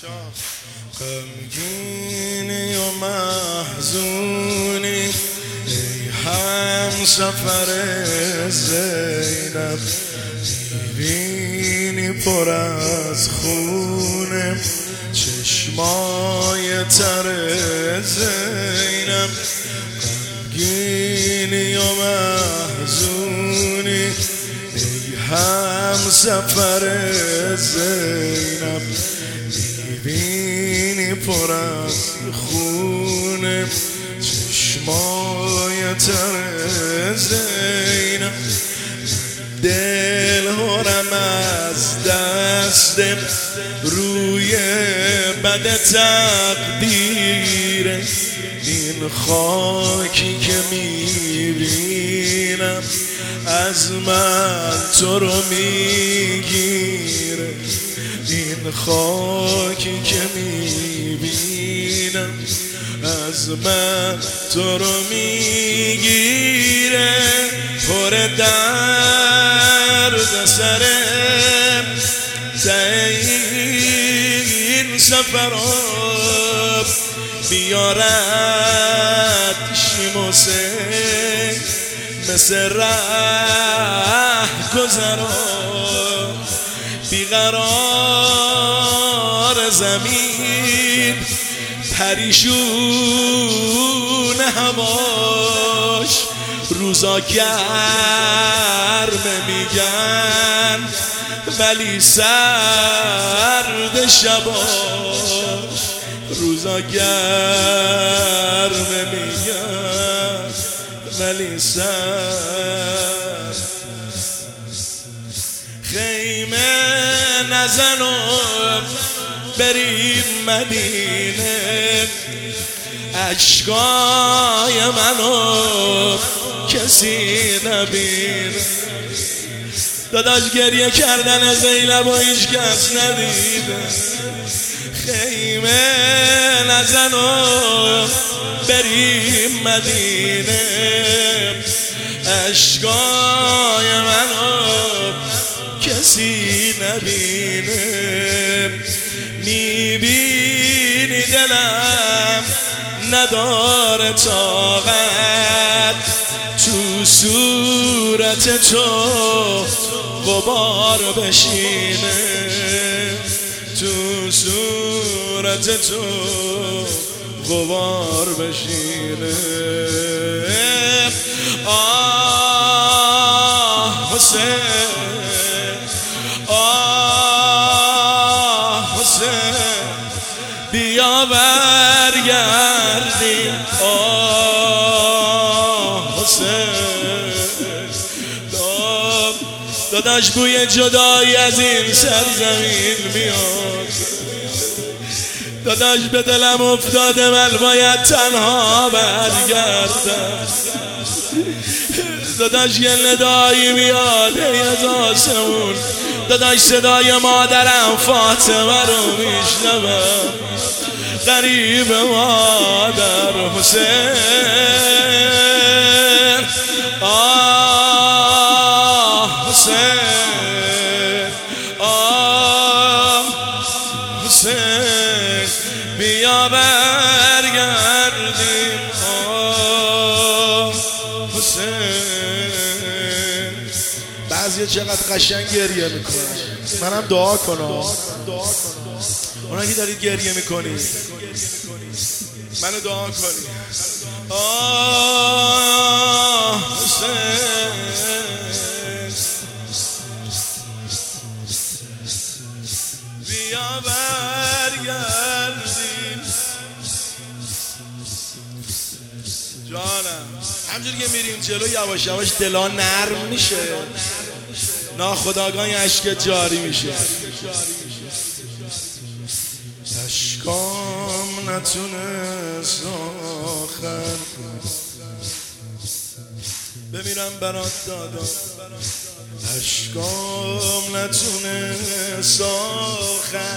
غمگینی و محزونی ای همسفر زینب، میبینی پر از خونه چشمای تر زینب. غمگینی و محزونی ای همسفر زینب، میبینی پر از خونه چشمای تر زینب. دل هرم از دست روی بد تقدیر، این خاکی که میبینم از من تو رو میگیره. این خاکی که میبینم از من تو رو میگیره. پر درد سرم این سفرم بیارد شیموسه مثل ره گذرم. بیقرار زمین پریشون هواش، روزا گرم میگن ولی سرد شباش. روزا گرم میگن ولی سرد. خیمه نزنم بریم مدینه، اشکای منو کسی نبینه. داداش گریه کردن زینب و هیچ کس ندیده. خیمه نزنم بریم مدینه، اشکای منو کسی نبینه. میبینی دلم نداره طاقت، تو صورت تو غبار بشینه. تو صورت تو غبار بشینه. آه حسین، آه حسین، بیا برگردیم. آه حسین، داداش بوی جدایی از این سرزمین میاد. داداش به دلم افتاده من باید تنها برگردم. داداش یه ندایی میاد از آسمون، داداش صدای مادرم فاطمه رو میشنوم. غریب مادر حسین، آه حسین، آه حسین، بیا برگردیم. آه حسین. بعضی چقدر قشنگ گریه میکنن، منم دعا کنم. اونا که دارید گریه میکنید منو دعا کنید. آه حسین، بیا برگردیم. جانم همجوری که میریم جلو یواش یواش دلا نرم میشه، ناخودآگاه اشک جاری میشه. اشکام نتونست آخر بمیرم برات دادا. اشکام نتونست آخر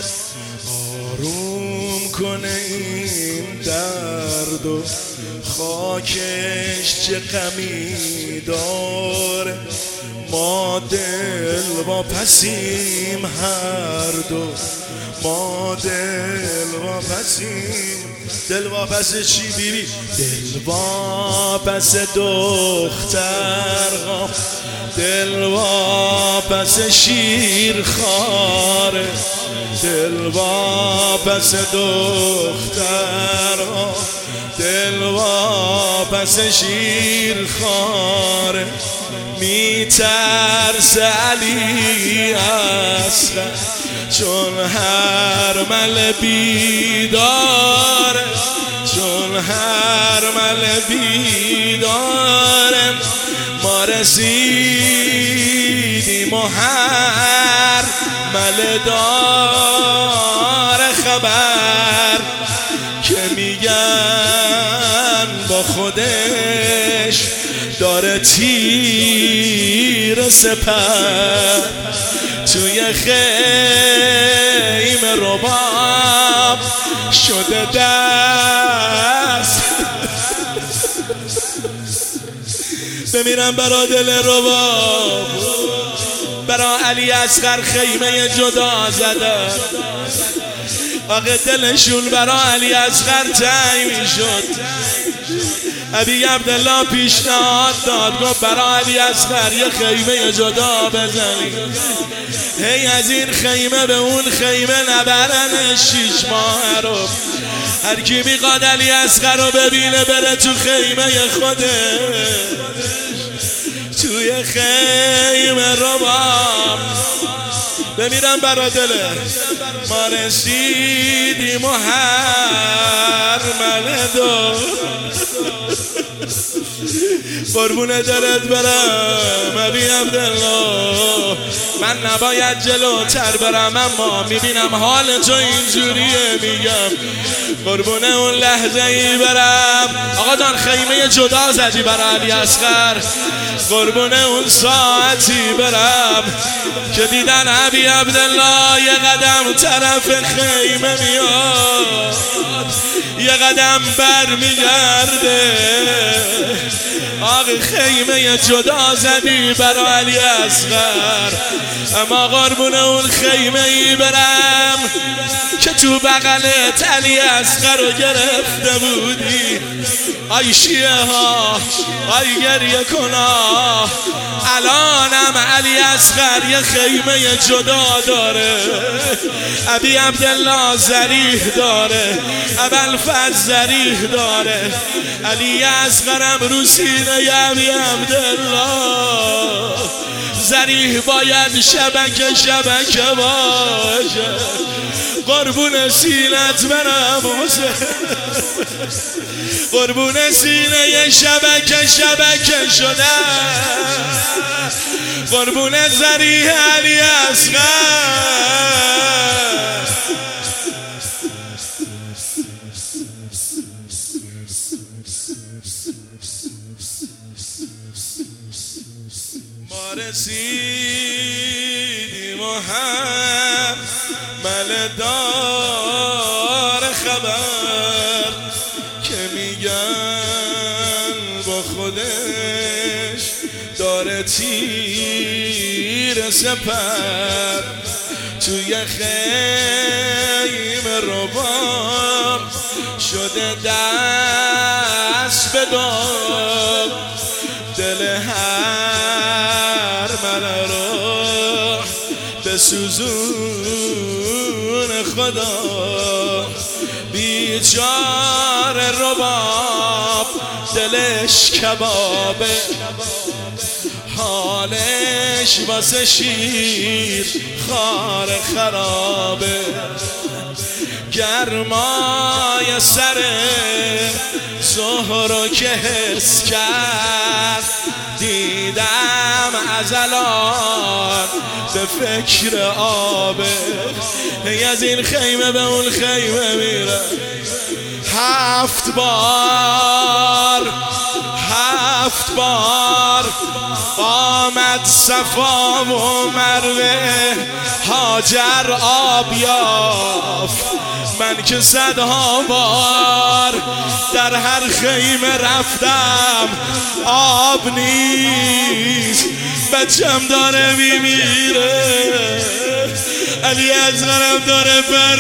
آروم کنه این درد و خاکش چه غمی داره. ما دل با پسیم هر دو، ما دل با پسیم. دل با پس چی بیبی؟ دل با پس دختر، دل با پس شیر خاره، دل با پس دختر، دل با پس شیر خاره. میترس علی اصغر چون هر مل بیداره، چون هر مل بیداره. ما رسیدیم و هر مل داره خبر که میگن با خودش داره تیر سپر. توی خیمه رباب شده دست بمیرم برا دل رباب. برا علی اصغر خیمه جدا زده، آقا دلشون برا علی اصغر تنگ میشد. ابی عبدالله پیشنهاد داد، گفت برا علی اصغر یه خیمه جدا بزنی. هی از این خیمه به اون خیمه نبرن 6 ماه رو. هر کی میخواد علی اصغر رو ببینه بره تو خیمه خوده، توی خیمه رباب. بمیرم برا دله. ما رسیدیم و هر ملدو قربون دلت برم ابی عبدالله. من نباید جلوتر برم اما میبینم حال تو اینجوریه، میگم قربون اون لحظه ای برم. آقا جان خیمه جدا زدی برا علی اصغر، قربون اون ساعتی برم که دیدن ابی عبدالله یه قدم طرف خیمه میاد، یه قدم بر میگرده. آقا خیمه جدا زدی برا علی اصغر، اما قربون اون خیمه ای برم که تو بغلت علی اصغر رو گرفته بودی. آی شیعه ها، آی گریه کنا، الانم علی اصغر یه خیمه جدا داره. ابی عبدالله ذریح داره، ابوالفضل ذریح داره. علی اصغرم رو سینه ابی عبدالله. ذریح باید شبکه شبکه باشه، قربون سینت برم حسین، قربون سینه شبکه شبکه شده، قربون ذریح علی اصغر. ما رسیدیم و هم ملدار خبر که میگن با خودش داره تیر سپر. توی خیمه رباب شده دست به دام، دل هر من رو به سوزون خدا. بیچاره رباب دلش کبابه، حالش واسه شیر خار خرابه. گرمای سر زهرو که حس کرد، دیدم از الان به فکر آبه. هی از این خیمه به اون خیمه میره، 7 بار 7 بار آمد صفا و مروه، هاجر آب یافت من که صدها بار در هر خیمه رفتم آب نیست، بچم داره میمیره، علی اصغرم داره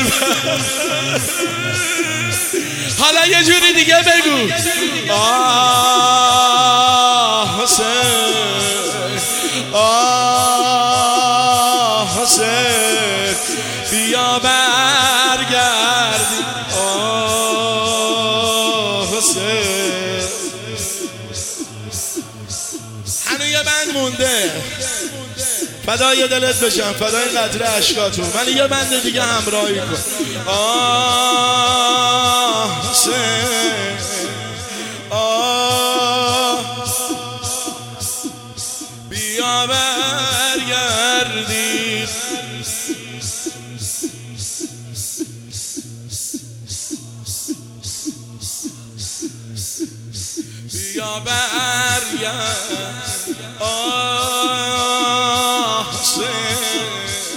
حالا یه جوری دیگه بگو آه حسین، آه حسین بیا برگردی، آه حسین. هنو یه بند مونده، فدای دلت بشم، فدای قطره اشکاتون، من یه بند دیگه همراهی کن. آه حسین، آه بیا برگردی، بیا برگرد، آه حسین.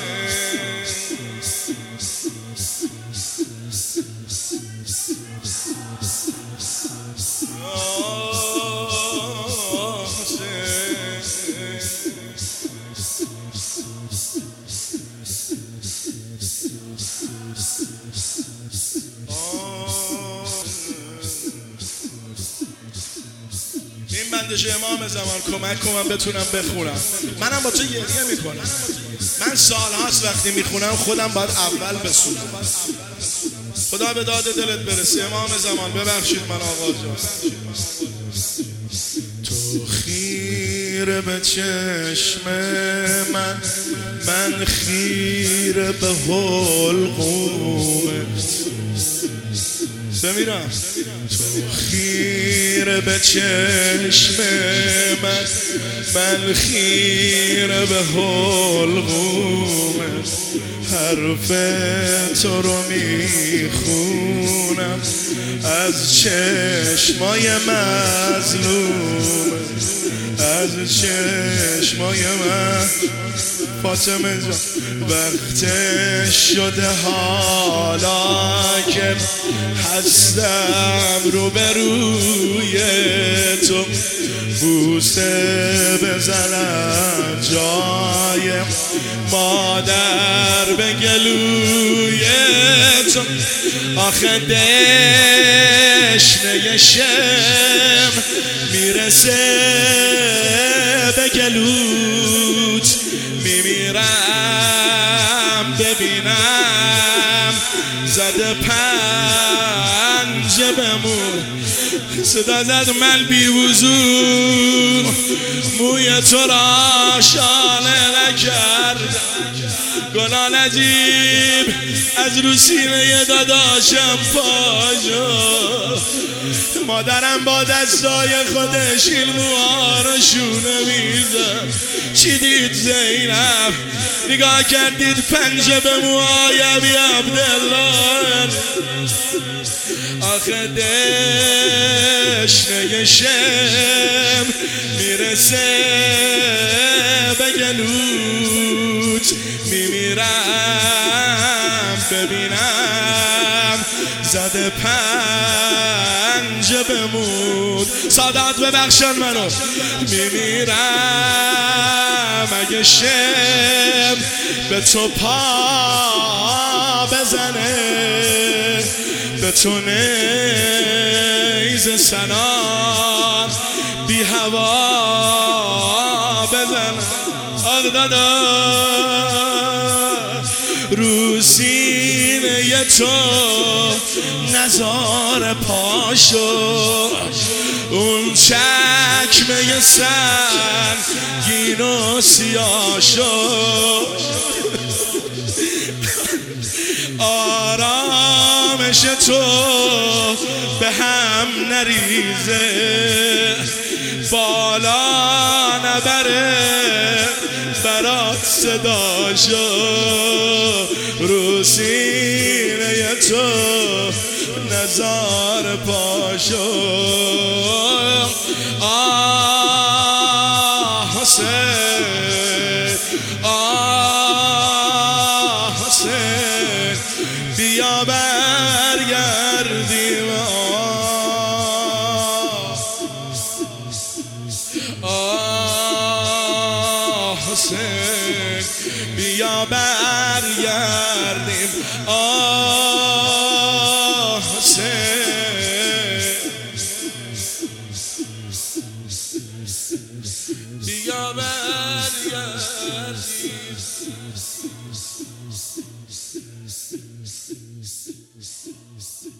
این بندش امام زمان کمک کنم بتونم بخونم، منم با تو گریه میکنم. من سالهاست وقتی میخونم خودم باید اول بسونم. خدا به داد دلت برسه امام زمان، ببخشید من آقا جان. تو خیره به چشم من خیره به حلقومت بمیرم. تو خیره به چشم من خیره به حلقومت، حرف تو رو میخونم از چشمای مظلوم، از چشمای من. فاطمه جان وقتش شده حالا که هستم روبروی تو، بوسه بزنم جای مادر به گلوی تو. آخه دشنه شم میرسه به گلوت، میمیرم ببینم زده پنجه بمون. صدا زد من بی وضو موی تو را شانه نکردم، گناه نجیب از رو سینه داداشم پاشو. مادرم با دستای خودش این موها رو شونه میزد. چی دید زینب؟ نگاه کردید پنجه به موهای ابی عبدالله. آخه دشنه شم میرسه به گلوت، میمیرم ببینم زده پنجه بمود. سادات ببخشن منو، میمیرم اگه شم به تو پا بزنه، به تو نیز سنا بی هوا بزنه. آق دادا رو سینه تو نزار پاشو، اون چکمه سنگین و سیاشو. آرامش تو به هم نریزه، بالا نبره برات صداشو. رو سینه تو نزار پاشو. آه حسین، آه حسین. حسین بیا برگردیم حسین بیا برگردیم حسین بیا برگردیم